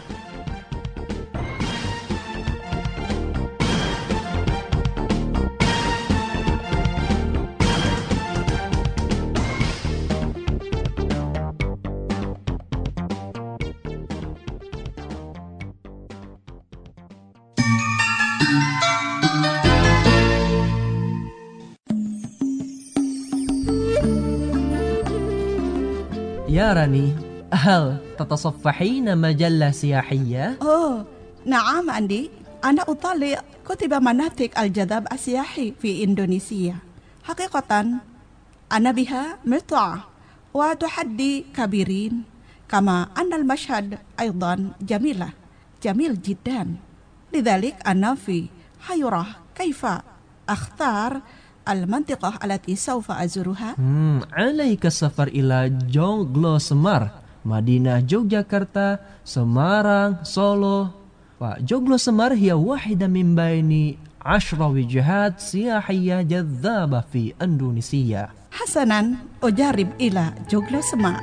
Speaker 5: يا راني، هل تتصفحين مجلة سياحية؟
Speaker 6: Oh, نعم عندي. أنا أطالع كتب مناطق الجذب السياحي في إندونيسيا. حقيقة أنا بها متعة وتحدي كبيرين، كما أن المشهد أيضا جميلة جميل جدا. لذلك أنا في حيرة كيف أختار المنطقة التي سوف أزورها.
Speaker 5: Hmm, عليك السفر إلى Joglo Semar, Madinah Yogyakarta, Semarang, Solo. وجوجلو سمر هي واحدة من بين عشر وجهات سياحية جذابة في إندونيسيا.
Speaker 6: حسنا، أجرب إلى جوجلو سمر.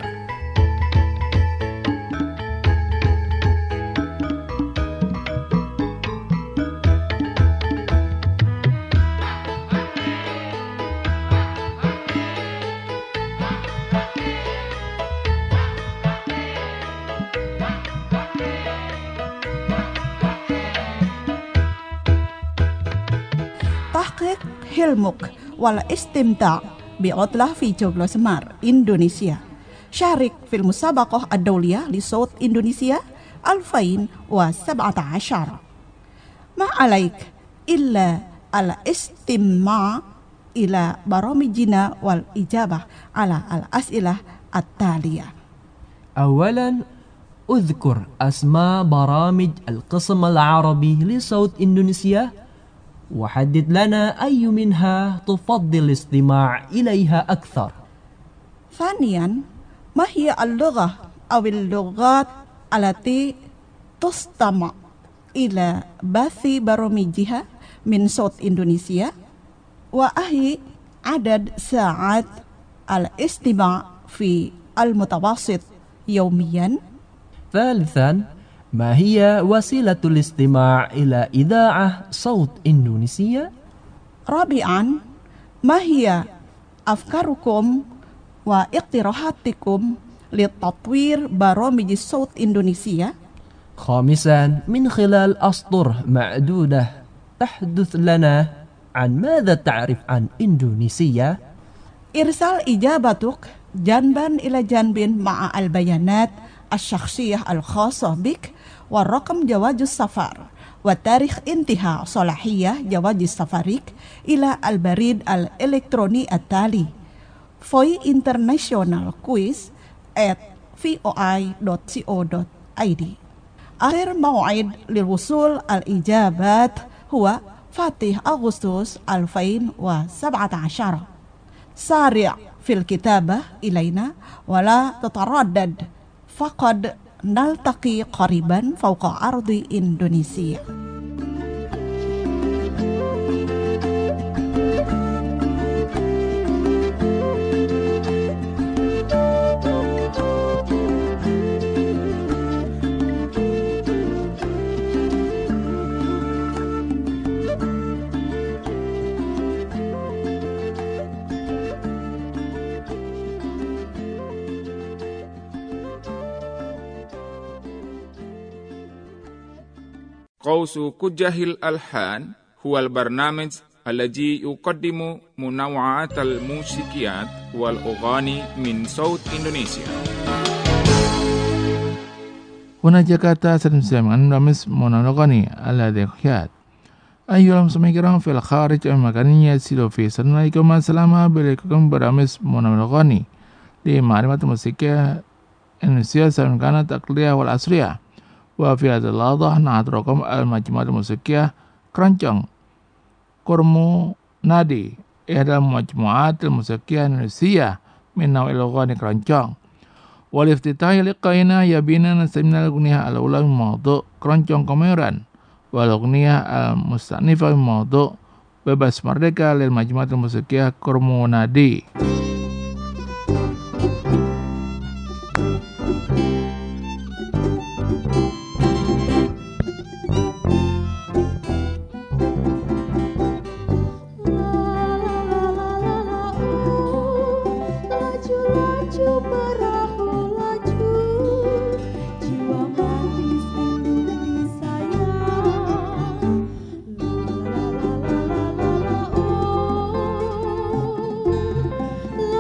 Speaker 6: تحقق حلمك والاستمتاع بعطلة في جوجلو سمر إندونيسيا. شارك في المسابقة الدولية لصوت إندونيسيا ألفين وسبعة عشر. ما عليك إلا الاستماع إلى برامجنا والإجابة على الأسئلة التالية.
Speaker 5: أولا، أذكر أسماء برامج القسم العربي لصوت إندونيسيا، وحدد لنا أي منها تفضل الاستماع إليها أكثر.
Speaker 6: ثانيا، ما هي اللغة أو اللغات التي تستمع إلى بث برامجها من صوت إندونيسيا؟ وأهي عدد ساعات الاستماع في المتوسط يوميا؟
Speaker 5: ثالثا، ما هي وسيلة الاستماع إلى إذاعة صوت إندونيسيا؟
Speaker 6: رابعا، ما هي أفكاركم واقتراحاتكم لتطوير برامج صوت إندونيسيا؟
Speaker 5: خامسا، من خلال أسطر معدودة تحدث لنا عن ماذا تعرف عن إندونيسيا؟
Speaker 6: إرسال إجابتك جانبا إلى جانب مع البيانات الشخصية الخاصة بك ورقم جواز السفر وتاريخ انتهاء صلاحية جواز سفرك إلى البريد الإلكتروني التالي voy international quiz at voi dot co dot id. آخر موعد للوصول الإجابات هو فاتح أغسطس ألفين وسبعة عشر. سارع في الكتابة إلينا ولا تتردد، فقد نلتقي قريبا فوق أرض إندونيسيا.
Speaker 1: قوس كجه الألحان هو البرنامج الذي يقدم منوعات الموسيقيات والأغاني من صوت إندونيسيا.
Speaker 3: هنا جاكرتا سلم رمز منوغاني الذي خيات. أيها المستمعين الكرام في الخارج المكانية يسيروا في سنوائكم السلام عليكم برمز منوغاني لمعرفة الموسيقى إندونيسيا سواء كانت التقليدية والعصرية. وفي هذا اللحظة نترككم المجموعة الموسيقية keroncong Kurmu Nadi إحدى المجموعات الموسيقية الإندونيسية من نوع الأغاني keroncong. والافتتاح لقائنا يبينا نستمع الأغنية الأولى من موضوع keroncong Komeran والأغنية المستأنفة من موضوع Bebas Merdeka للمجموعة الموسيقية Kurmu Nadi.
Speaker 9: La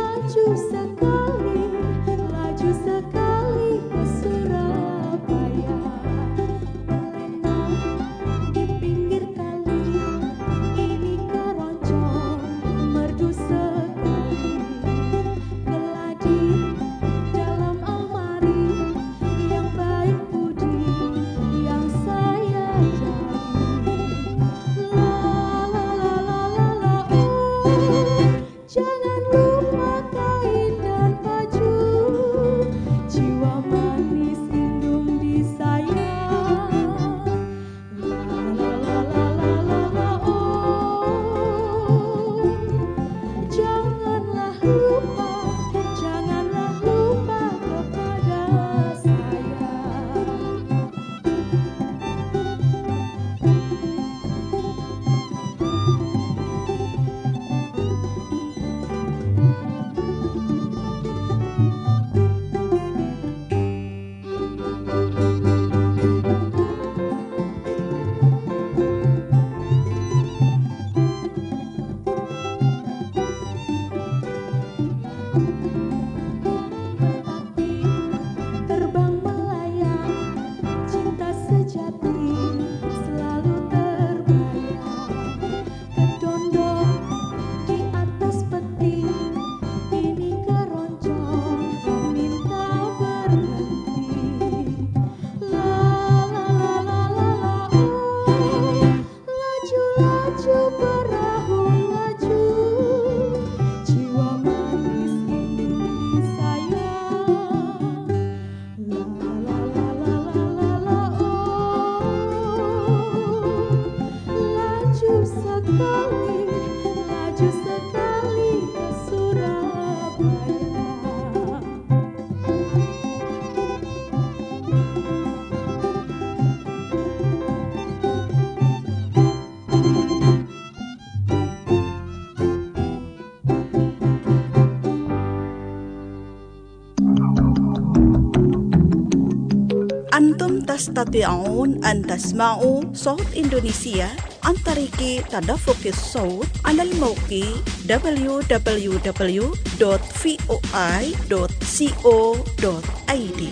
Speaker 6: أنتم تستطيعون أن تسمعوا صوت إندونيسيا عن طريق تدفق الصوت على الموقع دبليو دبليو دبليو دوت فوي دوت كو دوت اي دي.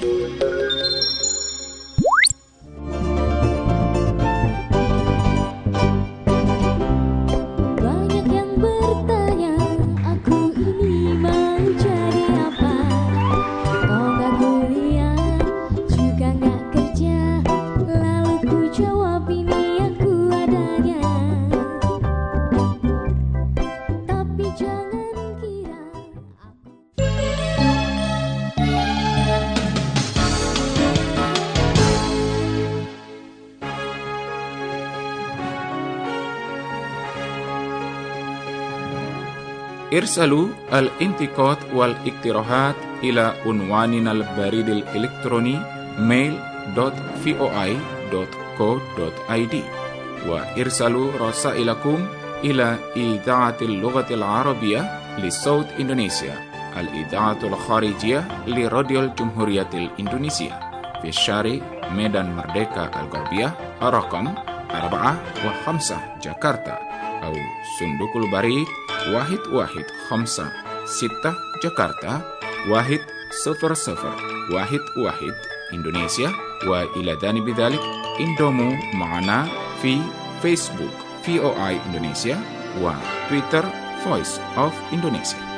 Speaker 1: ارسلوا الانتقاد والاقتراحات إلى عنواننا البريد الإلكتروني mail dot voi dot co dot i d وارسلوا رسائلكم إلى إذاعة اللغة العربية لصوت إندونيسيا الإذاعة الخارجية لراديو الجمهورية الإندونيسية في الشارع ميدان مردeka الغربية رقم أربعة وخمسة جاكرتا أو صندوق البريد واحد واحد خمسة ستة جاكرتا واحد صفر صفر واحد واحد إندونيسيا. وإلى جانب ذلك انضموا معنا في فيسبوك في او اي إندونيسيا وتويتر Voice of Indonesia.